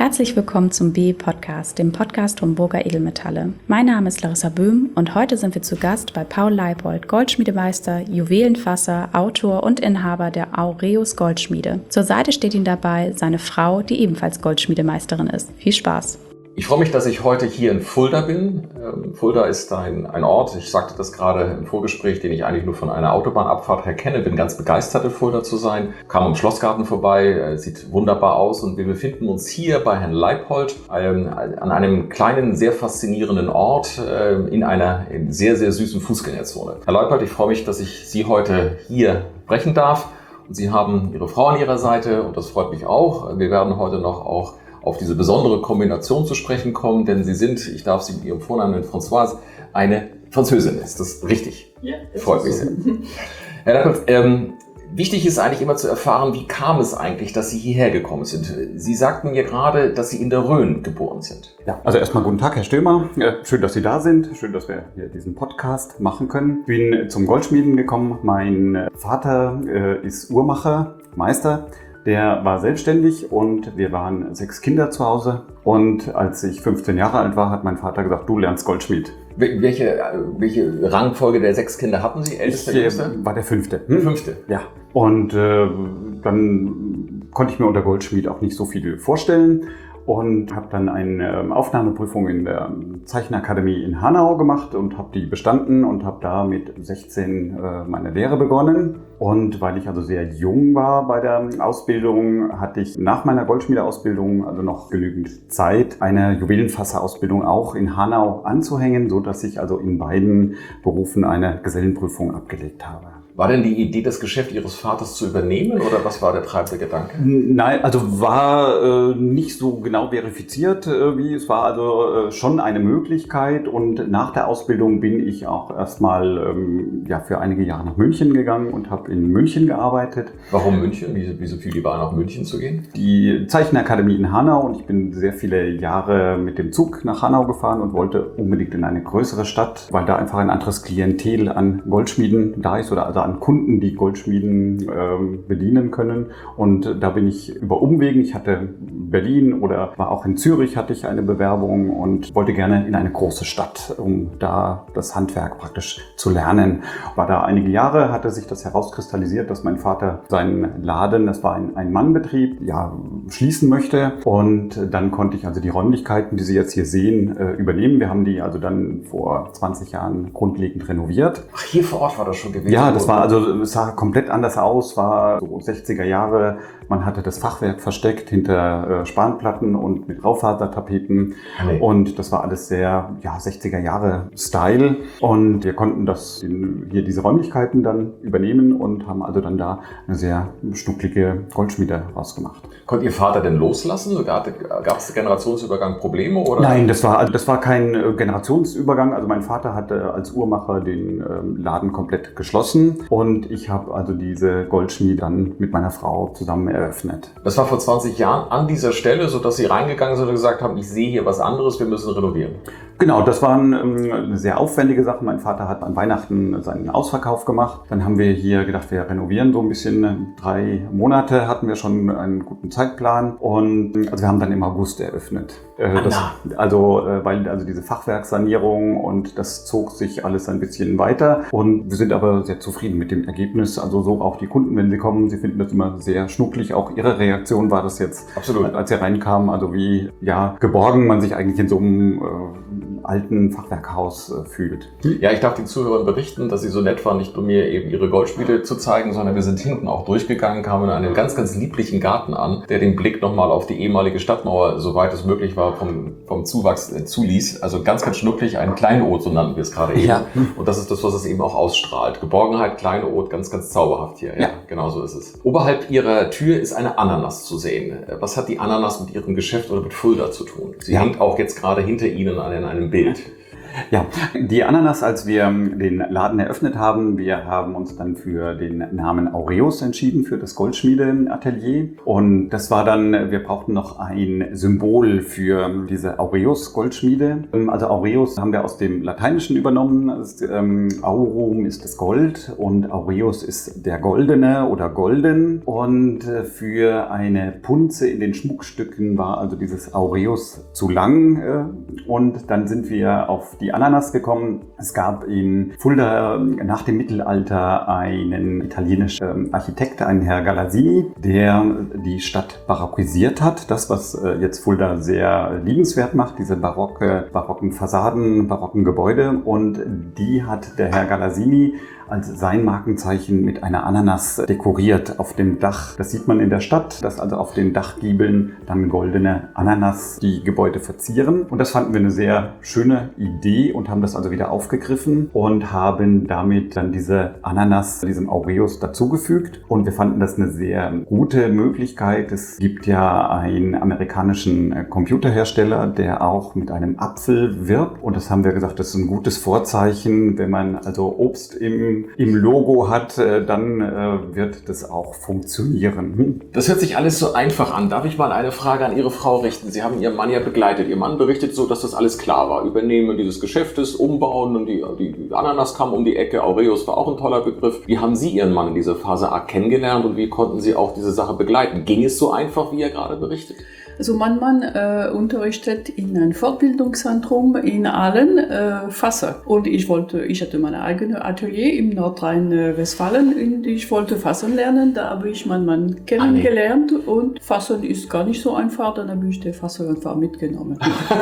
Herzlich willkommen zum BE-Podcast, dem Podcast Homburger Edelmetalle. Mein Name ist Larissa Böhm und heute sind wir zu Gast bei Paul Leibold, Goldschmiedemeister, Juwelenfasser, Autor und Inhaber der Aureus Goldschmiede. Zur Seite steht ihm dabei seine Frau, die ebenfalls Goldschmiedemeisterin ist. Viel Spaß! Ich freue mich, dass ich heute hier in Fulda bin. Fulda ist ein Ort, ich sagte das gerade im Vorgespräch, den ich eigentlich nur von einer Autobahnabfahrt her kenne. Bin ganz begeistert, in Fulda zu sein. Kam am Schlossgarten vorbei, sieht wunderbar aus und wir befinden uns hier bei Herrn Leibold an einem kleinen, sehr faszinierenden Ort in einer sehr, sehr süßen Fußgängerzone. Herr Leibold, ich freue mich, dass ich Sie heute hier sprechen darf. Und Sie haben Ihre Frau an Ihrer Seite und das freut mich auch. Wir werden heute noch auch auf diese besondere Kombination zu sprechen kommen, denn Sie sind, ich darf Sie mit Ihrem Vornamen nennen, Françoise, eine Französin. Ist das richtig? Ja. Freut mich sehr. Herr Leibold, wichtig ist eigentlich immer zu erfahren, wie kam es eigentlich, dass Sie hierher gekommen sind? Sie sagten mir gerade, dass Sie in der Rhön geboren sind. Ja, also erstmal guten Tag, Herr Stömer. Schön, dass Sie da sind. Schön, dass wir hier diesen Podcast machen können. Ich bin zum Goldschmieden gekommen. Mein Vater ist Uhrmacher, Meister. Der war selbstständig und wir waren 6 Kinder zu Hause. Und als ich 15 Jahre alt war, hat mein Vater gesagt, du lernst Goldschmied. Welche Rangfolge der 6 Kinder hatten Sie? Ältester, jüngster? War der 5. Der 5. Ja. Und dann konnte ich mir unter Goldschmied auch nicht so viel vorstellen. Und habe dann eine Aufnahmeprüfung in der Zeichenakademie in Hanau gemacht und habe die bestanden und habe da mit 16 meine Lehre begonnen. Und weil ich also sehr jung war bei der Ausbildung, hatte ich nach meiner Goldschmiedeausbildung also noch genügend Zeit, eine Juwelenfasserausbildung auch in Hanau anzuhängen, so dass ich also in beiden Berufen eine Gesellenprüfung abgelegt habe. War denn die Idee, das Geschäft Ihres Vaters zu übernehmen oder was war der treibende Gedanke? Nein, also war nicht so genau verifiziert, wie es war also schon eine Möglichkeit und nach der Ausbildung bin ich auch erstmal für einige Jahre nach München gegangen und habe in München gearbeitet. Warum München? Wieso fiel die Wahl, nach München zu gehen? Die Zeichenakademie in Hanau und ich bin sehr viele Jahre mit dem Zug nach Hanau gefahren und wollte unbedingt in eine größere Stadt, weil da einfach ein anderes Klientel an Goldschmieden da ist oder also an Kunden, die Goldschmieden bedienen können. Und da bin ich über Umwegen, ich hatte Berlin oder war auch in Zürich, hatte ich eine Bewerbung und wollte gerne in eine große Stadt, um da das Handwerk praktisch zu lernen. War da einige Jahre, hatte sich das herauskristallisiert, dass mein Vater seinen Laden, das war ein Ein-Mann-Betrieb, schließen möchte. Und dann konnte ich also die Räumlichkeiten, die Sie jetzt hier sehen, übernehmen. Wir haben die also dann vor 20 Jahren grundlegend renoviert. Ach, hier vor Ort war das schon gewesen? Ja, das war also, es sah komplett anders aus, war so 60er Jahre. Man hatte das Fachwerk versteckt hinter Spanplatten und mit Raufasertapeten. Okay. Und das war alles sehr 60er Jahre Style. Und wir konnten hier diese Räumlichkeiten dann übernehmen und haben also dann da eine sehr schnucklige Goldschmiede rausgemacht. Konnte Ihr Vater denn loslassen? Gab es Generationsübergang Probleme? Oder? Nein, das war kein Generationsübergang. Also mein Vater hatte als Uhrmacher den Laden komplett geschlossen und ich habe also diese Goldschmiede dann mit meiner Frau zusammen eröffnet. Das war vor 20 Jahren an dieser Stelle, sodass Sie reingegangen sind und gesagt haben, ich sehe hier was anderes, wir müssen renovieren. Genau, das waren eine sehr aufwendige Sache. Mein Vater hat an Weihnachten seinen Ausverkauf gemacht. Dann haben wir hier gedacht, wir renovieren so ein bisschen. 3 Monate hatten wir schon einen guten Zeitplan und also wir haben dann im August eröffnet. Weil diese Fachwerksanierung und das zog sich alles ein bisschen weiter und wir sind aber sehr zufrieden mit dem Ergebnis. Also so auch die Kunden, wenn sie kommen, sie finden das immer sehr schnucklig. Auch ihre Reaktion war das jetzt, absolut, als sie reinkamen, also wie geborgen man sich eigentlich in so einem alten Fachwerkhaus fühlt. Ja, ich darf den Zuhörern berichten, dass Sie so nett waren, nicht nur mir eben Ihre Goldschmiede zu zeigen, sondern wir sind hinten auch durchgegangen, kamen in einen ganz, ganz lieblichen Garten an, der den Blick nochmal auf die ehemalige Stadtmauer, soweit es möglich war, vom Zuwachs zuließ. Also ganz, ganz schnucklig, ein Kleinod, so nannten wir es gerade eben. Ja. Und das ist das, was es eben auch ausstrahlt. Geborgenheit, Kleinod, ganz, ganz zauberhaft hier. Ja, genau so ist es. Oberhalb Ihrer Tür ist eine Ananas zu sehen. Was hat die Ananas mit Ihrem Geschäft oder mit Fulda zu tun? Sie hängt auch jetzt gerade hinter Ihnen an einem Bild. Ja, die Ananas, als wir den Laden eröffnet haben, wir haben uns dann für den Namen Aureus entschieden, für das Goldschmiedeatelier. Und das war dann, wir brauchten noch ein Symbol für diese Aureus-Goldschmiede. Also Aureus haben wir aus dem Lateinischen übernommen. Aurum ist das Gold und Aureus ist der Goldene oder Golden. Und für eine Punze in den Schmuckstücken war also dieses Aureus zu lang. Und dann sind wir auf die Ananas gekommen. Es gab in Fulda nach dem Mittelalter einen italienischen Architekt, einen Herr Galassini, der die Stadt barockisiert hat. Das, was jetzt Fulda sehr liebenswert macht, diese barocken Fassaden, barocken Gebäude. Und die hat der Herr Galassini als sein Markenzeichen mit einer Ananas dekoriert auf dem Dach. Das sieht man in der Stadt, dass also auf den Dachgiebeln dann goldene Ananas die Gebäude verzieren. Und das fanden wir eine sehr schöne Idee und haben das also wieder aufgegriffen und haben damit dann diese Ananas, diesem Aureus dazugefügt. Und wir fanden das eine sehr gute Möglichkeit. Es gibt ja einen amerikanischen Computerhersteller, der auch mit einem Apfel wirbt. Und das haben wir gesagt, das ist ein gutes Vorzeichen, wenn man also Obst im Logo hat, dann wird das auch funktionieren. Das hört sich alles so einfach an. Darf ich mal eine Frage an Ihre Frau richten? Sie haben Ihren Mann ja begleitet. Ihr Mann berichtet so, dass das alles klar war. Übernehmen dieses Geschäftes, umbauen und die Ananas kam um die Ecke. Aureus war auch ein toller Begriff. Wie haben Sie Ihren Mann in dieser Phase A kennengelernt und wie konnten Sie auch diese Sache begleiten? Ging es so einfach, wie er gerade berichtet? Also mein Mann unterrichtet in einem Fortbildungszentrum in Aalen, Fasser. Und ich hatte mein eigenes Atelier im Nordrhein-Westfalen und ich wollte Fassern lernen. Da habe ich meinen Mann kennengelernt und Fassern ist gar nicht so einfach. Dann habe ich den Fasser einfach mitgenommen.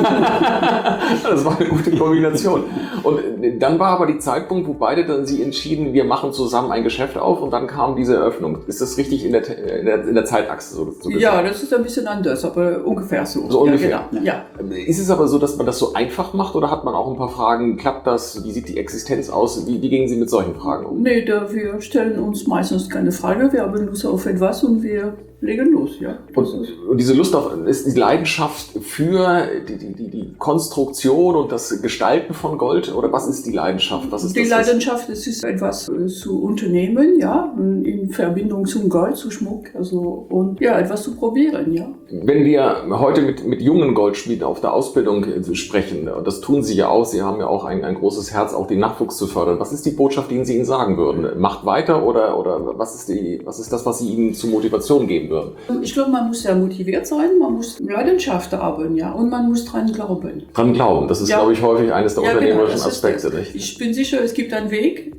Das war eine gute Kombination. Und dann war aber die Zeitpunkt, wo beide dann Sie entschieden, wir machen zusammen ein Geschäft auf und dann kam diese Eröffnung. Ist das richtig in der Zeitachse so gesagt? Ja, das ist ein bisschen anders, aber ungefähr so. So ungefähr. Ja, genau. Ja. Ist es aber so, dass man das so einfach macht oder hat man auch ein paar Fragen? Klappt das? Wie sieht die Existenz aus? Wie gehen Sie mit solchen Fragen um? Nee, wir stellen uns meistens keine Frage. Wir haben Lust auf etwas und wir legen los, ja. Und diese Lust auf, ist die Leidenschaft für die Konstruktion und das Gestalten von Gold? Oder was ist die Leidenschaft? Was ist die Leidenschaft, es ist etwas zu unternehmen, ja, in Verbindung zum Gold, zu Schmuck, also, und ja, etwas zu probieren, ja. Wenn wir heute mit jungen Goldschmieden auf der Ausbildung sprechen, und das tun Sie ja auch, Sie haben ja auch ein großes Herz, auch den Nachwuchs zu fördern. Was ist die Botschaft, die Sie ihnen sagen würden? Macht weiter oder was ist das, was Sie ihnen zur Motivation geben würden? Ich glaube, man muss sehr motiviert sein, man muss Leidenschaft haben, ja, und man muss dran glauben. Dran glauben, das ist, ja, glaube ich, häufig eines der unternehmerischen Aspekte. Nicht? Ich bin sicher, es gibt einen Weg,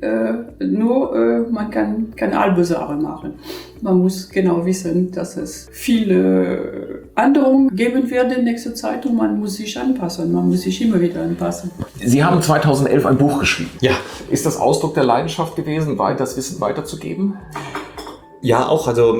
nur man kann keine halbe Sache machen. Man muss genau wissen, dass es viele Änderungen geben wird in nächster Zeit und man muss sich anpassen, man muss sich immer wieder anpassen. Sie haben 2011 ein Buch geschrieben. Ja. Ist das Ausdruck der Leidenschaft gewesen, das Wissen weiterzugeben? Ja, auch. Also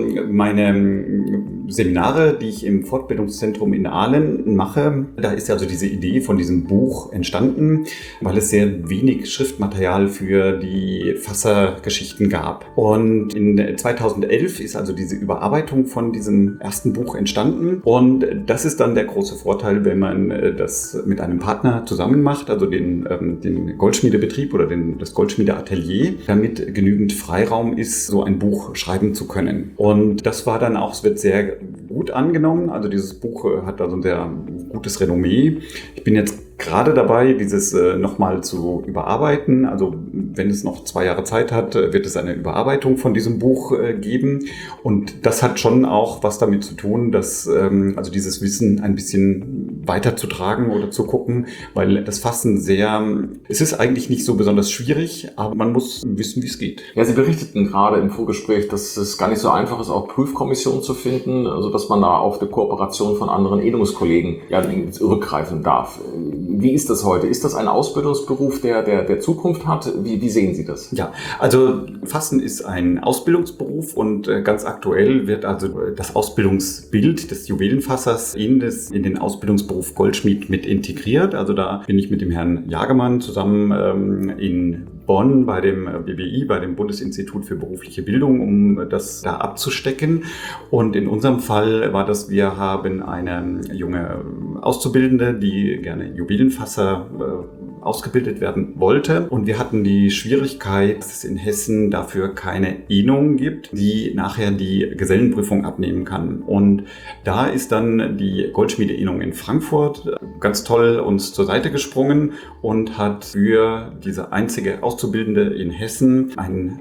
meine Seminare, die ich im Fortbildungszentrum in Aalen mache, da ist ja also diese Idee von diesem Buch entstanden, weil es sehr wenig Schriftmaterial für die Fassergeschichten gab. Und in 2011 ist also diese Überarbeitung von diesem ersten Buch entstanden. Und das ist dann der große Vorteil, wenn man das mit einem Partner zusammen macht, also den Goldschmiedebetrieb oder das Goldschmiedeatelier, damit genügend Freiraum ist, so ein Buch schreiben zu können. Und das war dann auch, es wird sehr gut angenommen. Also dieses Buch hat also ein sehr gutes Renommee. Ich bin jetzt gerade dabei, dieses nochmal zu überarbeiten. Also wenn es noch 2 Jahre Zeit hat, wird es eine Überarbeitung von diesem Buch geben. Und das hat schon auch was damit zu tun, dass also dieses Wissen ein bisschen weiterzutragen oder zu gucken, weil das Fassen es ist eigentlich nicht so besonders schwierig, aber man muss wissen, wie es geht. Ja, Sie berichteten gerade im Vorgespräch, dass es gar nicht so einfach ist, auch Prüfkommissionen zu finden, also dass man da auf die Kooperation von anderen Edungskollegen rückgreifen darf. Wie ist das heute? Ist das ein Ausbildungsberuf, der Zukunft hat? Wie sehen Sie das? Ja, also Fassen ist ein Ausbildungsberuf und ganz aktuell wird also das Ausbildungsbild des Juwelenfassers in den Ausbildungsberuf Goldschmied mit integriert. Also da bin ich mit dem Herrn Jagemann zusammen in Bonn bei dem BBI, bei dem Bundesinstitut für berufliche Bildung, um das da abzustecken. Und in unserem Fall war das, wir haben eine junge Auszubildende, die gerne Juwelenfasser ausgebildet werden wollte. Und wir hatten die Schwierigkeit, dass es in Hessen dafür keine ENung gibt, die nachher die Gesellenprüfung abnehmen kann. Und da ist dann die Goldschmiede-ENung in Frankfurt ganz toll uns zur Seite gesprungen und hat für diese einzige Auszubildende in Hessen eine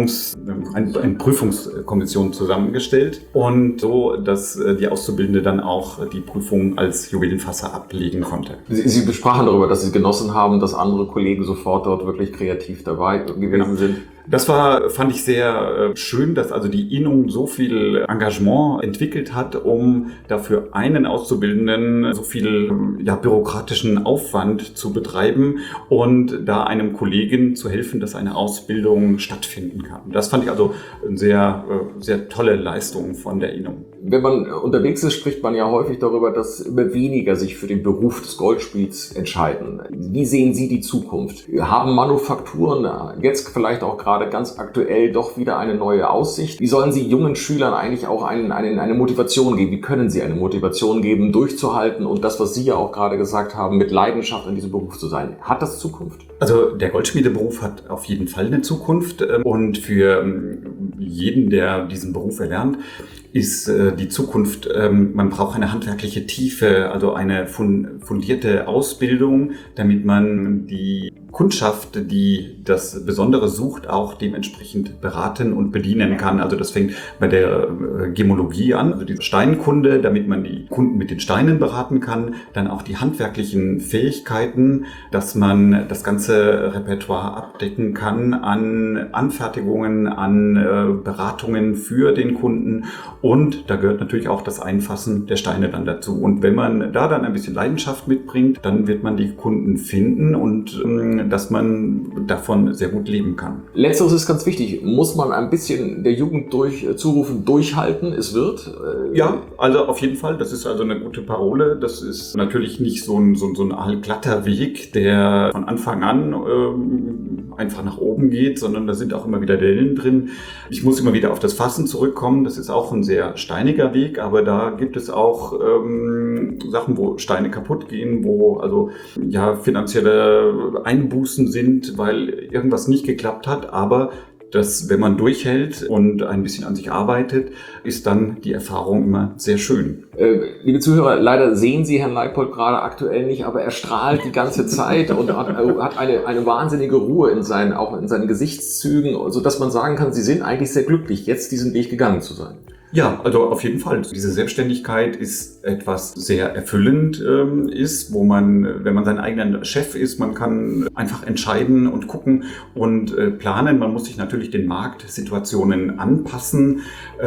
Prüfungskommission zusammengestellt. Und so, dass die Auszubildende dann auch die Prüfung als Juwelenfasser ablegen konnte. Sie sprachen darüber, dass Sie genossen haben, dass andere Kollegen sofort dort wirklich kreativ dabei gewesen sind. Das fand ich sehr schön, dass also die ENung so viel Engagement entwickelt hat, um dafür einen Auszubildenden so viel bürokratischen Aufwand zu betreiben und da einem Kollegen zu helfen, dass eine Ausbildung stattfinden kann. Das fand ich also eine sehr, sehr tolle Leistung von der ENung. Wenn man unterwegs ist, spricht man ja häufig darüber, dass immer weniger sich für den Beruf des Goldschmieds entscheiden. Wie sehen Sie die Zukunft? Haben Manufakturen jetzt vielleicht auch gerade ganz aktuell doch wieder eine neue Aussicht? Wie sollen Sie jungen Schülern eigentlich auch eine Motivation geben? Wie können Sie eine Motivation geben, durchzuhalten und das, was Sie ja auch gerade gesagt haben, mit Leidenschaft in diesem Beruf zu sein? Hat das Zukunft? Also der Goldschmiedeberuf hat auf jeden Fall eine Zukunft und für jeden, der diesen Beruf erlernt, ist die Zukunft, man braucht eine handwerkliche Tiefe, also eine fundierte Ausbildung, damit man die Kundschaft, die das Besondere sucht, auch dementsprechend beraten und bedienen kann. Also das fängt bei der Gemologie an, also die Steinkunde, damit man die Kunden mit den Steinen beraten kann. Dann auch die handwerklichen Fähigkeiten, dass man das ganze Repertoire abdecken kann an Anfertigungen, an Beratungen für den Kunden. Und da gehört natürlich auch das Einfassen der Steine dann dazu. Und wenn man da dann ein bisschen Leidenschaft mitbringt, dann wird man die Kunden finden und dass man davon sehr gut leben kann. Letzteres ist ganz wichtig. Muss man ein bisschen der Jugend zurufen, durchhalten, es wird? Ja, also auf jeden Fall. Das ist also eine gute Parole. Das ist natürlich nicht so ein allglatter Weg, der von Anfang an einfach nach oben geht, sondern da sind auch immer wieder Dellen drin. Ich muss immer wieder auf das Fassen zurückkommen. Das ist auch ein sehr steiniger Weg, aber da gibt es auch Sachen, wo Steine kaputt gehen, wo also finanzielle Einbußen sind, weil irgendwas nicht geklappt hat, aber wenn man durchhält und ein bisschen an sich arbeitet, ist dann die Erfahrung immer sehr schön. Liebe Zuhörer, leider sehen Sie Herrn Leipold gerade aktuell nicht, aber er strahlt die ganze Zeit und hat eine wahnsinnige Ruhe in seinen Gesichtszügen, sodass man sagen kann, Sie sind eigentlich sehr glücklich, jetzt diesen Weg gegangen zu sein. Ja, also auf jeden Fall. Diese Selbstständigkeit ist etwas sehr erfüllend ist, wo man, wenn man sein eigener Chef ist, man kann einfach entscheiden und gucken und planen. Man muss sich natürlich den Marktsituationen anpassen.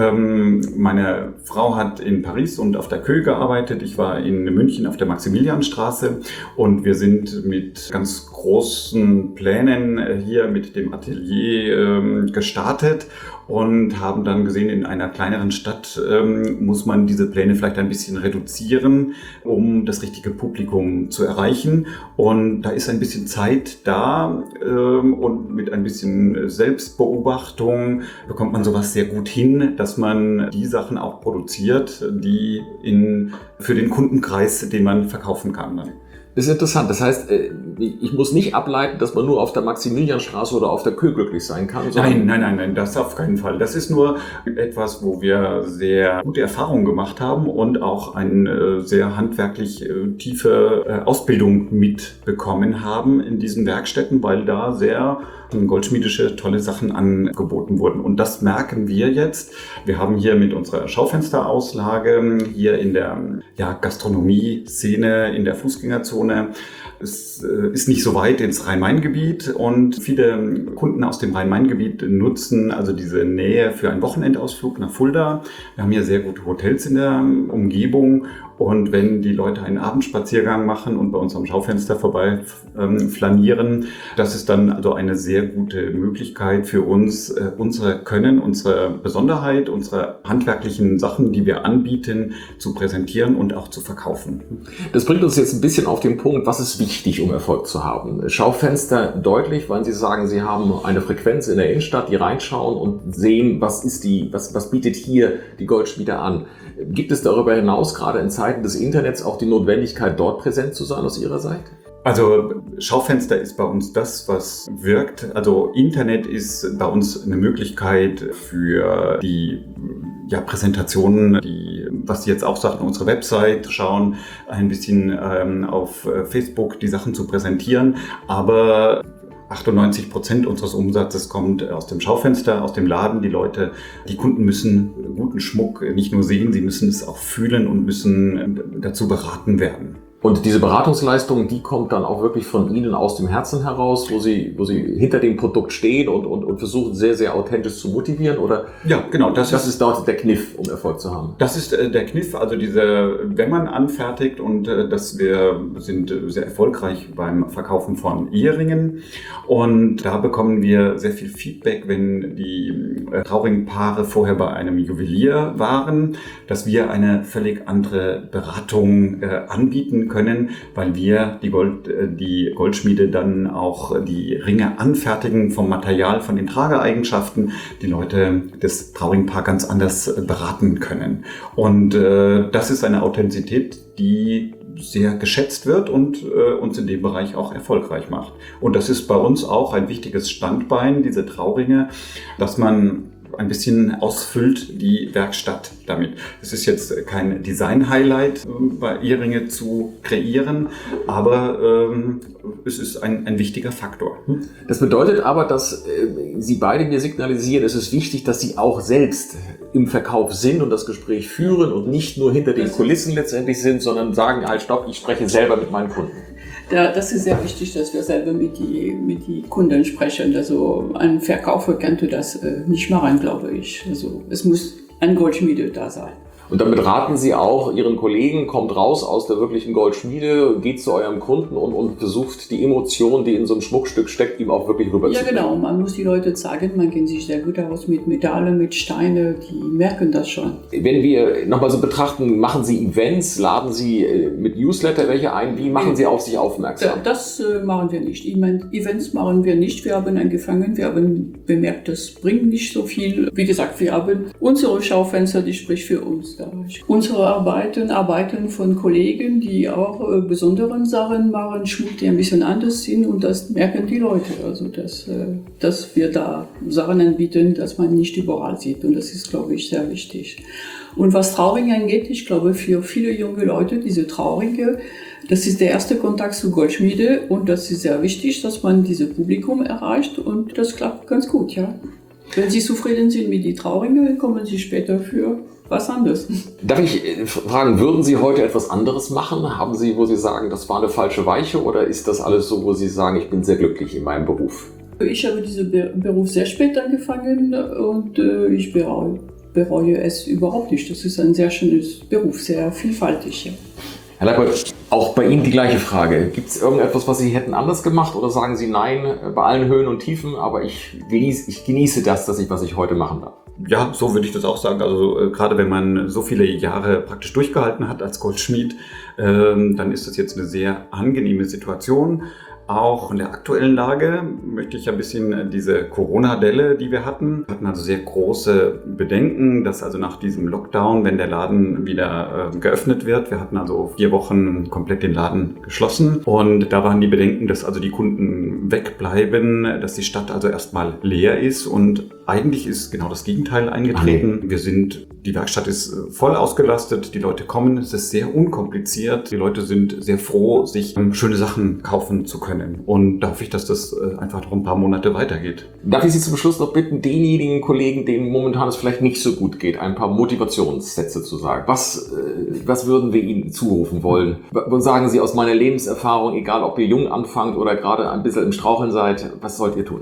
Meine Frau hat in Paris und auf der Queue gearbeitet. Ich war in München auf der Maximilianstraße und wir sind mit ganz großen Plänen hier mit dem Atelier gestartet und haben dann gesehen, in einer kleineren Stadt muss man diese Pläne vielleicht ein bisschen reduzieren, um das richtige Publikum zu erreichen. Und da ist ein bisschen Zeit da und mit ein bisschen Selbstbeobachtung bekommt man sowas sehr gut hin, dass man die Sachen auch produziert, die für den Kundenkreis, den man verkaufen kann. Das ist interessant. Das heißt, ich muss nicht ableiten, dass man nur auf der Maximilianstraße oder auf der Queue glücklich sein kann. Nein, das auf keinen Fall. Das ist nur etwas, wo wir sehr gute Erfahrungen gemacht haben und auch eine sehr handwerklich tiefe Ausbildung mitbekommen haben in diesen Werkstätten, weil da sehr goldschmiedische tolle Sachen angeboten wurden. Und das merken wir jetzt. Wir haben hier mit unserer Schaufensterauslage hier in der Gastronomie-Szene, in der Fußgängerzone. Es ist nicht so weit ins Rhein-Main-Gebiet und viele Kunden aus dem Rhein-Main-Gebiet nutzen also diese Nähe für einen Wochenendausflug nach Fulda. Wir haben hier sehr gute Hotels in der Umgebung Und wenn die Leute einen Abendspaziergang machen und bei uns am Schaufenster vorbei flanieren, das ist dann also eine sehr gute Möglichkeit für uns, unsere Können, unsere Besonderheit, unsere handwerklichen Sachen, die wir anbieten, zu präsentieren und auch zu verkaufen. Das bringt uns jetzt ein bisschen auf den Punkt, was ist wichtig, um Erfolg zu haben? Schaufenster deutlich, weil Sie sagen, Sie haben eine Frequenz in der Innenstadt, die reinschauen und sehen, was bietet hier die Goldschmiede an. Gibt es darüber hinaus, gerade in Zeiten des Internets, auch die Notwendigkeit, dort präsent zu sein aus Ihrer Seite? Also Schaufenster ist bei uns das, was wirkt. Also Internet ist bei uns eine Möglichkeit für die Präsentationen, was Sie jetzt auch sagten, unsere Website zu schauen, ein bisschen auf Facebook die Sachen zu präsentieren. Aber 98% unseres Umsatzes kommt aus dem Schaufenster, aus dem Laden. Die Kunden müssen guten Schmuck nicht nur sehen, sie müssen es auch fühlen und müssen dazu beraten werden. Und diese Beratungsleistung, die kommt dann auch wirklich von Ihnen aus dem Herzen heraus, wo Sie hinter dem Produkt stehen und versuchen, sehr, sehr authentisch zu motivieren, oder? Ja, genau. Das ist dort der Kniff, um Erfolg zu haben. Das ist der Kniff, also wenn man anfertigt, und wir sind sehr erfolgreich beim Verkaufen von Eheringen, und da bekommen wir sehr viel Feedback, wenn die Trauringpaare vorher bei einem Juwelier waren, dass wir eine völlig andere Beratung anbieten können, weil wir die Goldschmiede dann auch die Ringe anfertigen vom Material, von den Trageeigenschaften, die Leute das Trauringpaar ganz anders beraten können. Und das ist eine Authentizität, die sehr geschätzt wird und uns in dem Bereich auch erfolgreich macht. Und das ist bei uns auch ein wichtiges Standbein, diese Trauringe, dass man ein bisschen ausfüllt die Werkstatt damit. Es ist jetzt kein Design-Highlight, bei Eheringe zu kreieren, aber es ist ein wichtiger Faktor. Das bedeutet aber, dass Sie beide mir signalisieren, es ist wichtig, dass Sie auch selbst im Verkauf sind und das Gespräch führen und nicht nur hinter den Kulissen letztendlich sind, sondern sagen, halt stopp, ich spreche selber mit meinen Kunden. Ja, das ist sehr wichtig, dass wir selber mit die Kunden sprechen. Also ein Verkäufer könnte das nicht machen, glaube ich. Also es muss ein Goldschmiede da sein. Und damit raten Sie auch Ihren Kollegen, kommt raus aus der wirklichen Goldschmiede, geht zu eurem Kunden und versucht die Emotion, die in so einem Schmuckstück steckt, ihm auch wirklich rüberzubringen. Ja, genau. Man muss die Leute zeigen, man kennt sich sehr gut aus mit Metalle, mit Steine, die merken das schon. Wenn wir nochmal so betrachten, machen Sie Events, laden Sie mit Newsletter welche ein, wie machen Sie auf sich aufmerksam? Das machen wir nicht. Events machen wir nicht. Wir haben angefangen, wir haben bemerkt, das bringt nicht so viel. Wie gesagt, wir haben unsere Schaufenster, die spricht für uns. Unsere Arbeiten von Kollegen, die auch besondere Sachen machen, Schmuck, die ein bisschen anders sind, und das merken die Leute. Also dass wir da Sachen anbieten, dass man nicht überall sieht, und das ist, glaube ich, sehr wichtig. Und was Trauringe angeht, ich glaube, für viele junge Leute, diese Trauringe, das ist der erste Kontakt zur Goldschmiede, und das ist sehr wichtig, dass man dieses Publikum erreicht, und das klappt ganz gut, ja. Wenn Sie zufrieden sind mit den Trauringen, kommen Sie später für was anderes. Darf ich fragen, würden Sie heute etwas anderes machen? Haben Sie, wo Sie sagen, das war eine falsche Weiche, oder ist das alles so, wo Sie sagen, ich bin sehr glücklich in meinem Beruf? Ich habe diesen Beruf sehr spät angefangen, und ich bereue es überhaupt nicht. Das ist ein sehr schönes Beruf, sehr vielfältig. Ja. Herr Leipold, auch bei Ihnen die gleiche Frage. Gibt es irgendetwas, was Sie hätten anders gemacht, oder sagen Sie nein, bei allen Höhen und Tiefen, aber ich genieße das, was ich heute machen darf? Ja, so würde ich das auch sagen. Also gerade wenn man so viele Jahre praktisch durchgehalten hat als Goldschmied, dann ist das jetzt eine sehr angenehme Situation. Auch in der aktuellen Lage möchte ich ein bisschen diese Corona-Delle, die wir hatten also sehr große Bedenken, dass also nach diesem Lockdown, wenn der Laden wieder geöffnet wird, wir hatten also 4 Wochen komplett den Laden geschlossen, und da waren die Bedenken, dass also die Kunden wegbleiben, dass die Stadt also erstmal leer ist, und eigentlich ist genau das Gegenteil eingetreten. Die Werkstatt ist voll ausgelastet, die Leute kommen, es ist sehr unkompliziert, die Leute sind sehr froh, sich schöne Sachen kaufen zu können. Und da hoffe ich, dass das einfach noch ein paar Monate weitergeht. Darf ich Sie zum Schluss noch bitten, denjenigen Kollegen, denen momentan es vielleicht nicht so gut geht, ein paar Motivationssätze zu sagen? Was würden wir Ihnen zurufen wollen? Und sagen Sie aus meiner Lebenserfahrung, egal ob ihr jung anfangt oder gerade ein bisschen im Straucheln seid, was sollt ihr tun?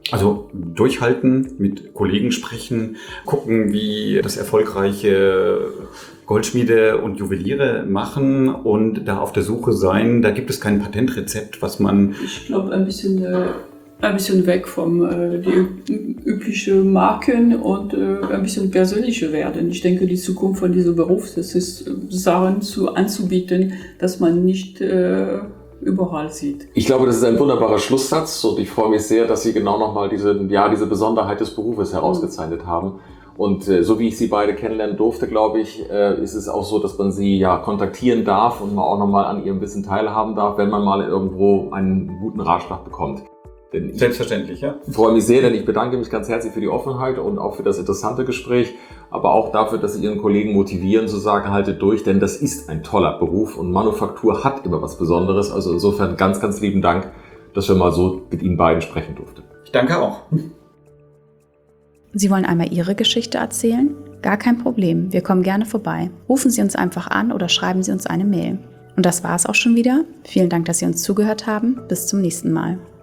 Also durchhalten, mit Kollegen sprechen, gucken, wie das erfolgreiche Goldschmiede und Juweliere machen und da auf der Suche sein. Da gibt es kein Patentrezept, was man... Ich glaube, ein bisschen weg vom die üblichen Marken und ein bisschen persönlicher werden. Ich denke, die Zukunft von diesem Beruf, das ist Sachen anzubieten, dass man nicht überall sieht. Ich glaube, das ist ein wunderbarer Schlusssatz und ich freue mich sehr, dass Sie genau nochmal diese Besonderheit des Berufes herausgezeichnet haben. Und so wie ich Sie beide kennenlernen durfte, glaube ich, ist es auch so, dass man Sie kontaktieren darf und man auch nochmal an Ihrem Wissen teilhaben darf, wenn man mal irgendwo einen guten Ratschlag bekommt. Selbstverständlich, ja. Ich freue mich sehr, denn ich bedanke mich ganz herzlich für die Offenheit und auch für das interessante Gespräch, aber auch dafür, dass Sie Ihren Kollegen motivieren, zu sagen, haltet durch, denn das ist ein toller Beruf und Manufaktur hat immer was Besonderes. Also insofern ganz, ganz lieben Dank, dass wir mal so mit Ihnen beiden sprechen durften. Ich danke auch. Sie wollen einmal Ihre Geschichte erzählen? Gar kein Problem, wir kommen gerne vorbei. Rufen Sie uns einfach an oder schreiben Sie uns eine Mail. Und das war es auch schon wieder. Vielen Dank, dass Sie uns zugehört haben. Bis zum nächsten Mal.